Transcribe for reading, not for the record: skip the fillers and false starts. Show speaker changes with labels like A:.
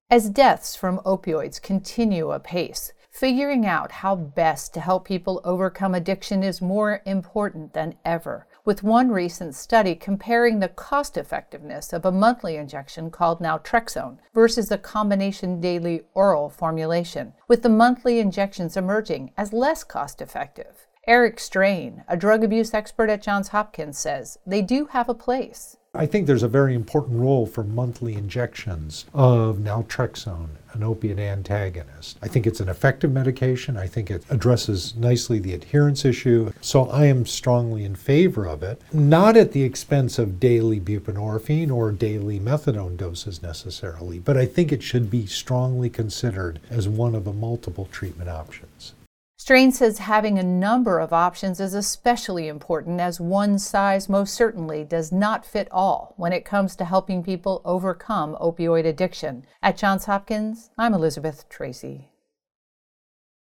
A: As deaths from opioids continue apace, figuring out how best to help people overcome addiction is more important than ever, with one recent study comparing the cost-effectiveness of a monthly injection called naltrexone versus a combination daily oral formulation, with the monthly injections emerging as less cost-effective. Eric Strain, a drug abuse expert at Johns Hopkins, says they do have a place.
B: I think there's a very important role for monthly injections of naltrexone, an opiate antagonist. I think it's an effective medication. I think it addresses nicely the adherence issue. So I am strongly in favor of it, not at the expense of daily buprenorphine or daily methadone doses necessarily, but I think it should be strongly considered as one of the multiple treatment options.
A: Strain says having a number of options is especially important, as one size most certainly does not fit all when it comes to helping people overcome opioid addiction. At Johns Hopkins, I'm Elizabeth Tracy.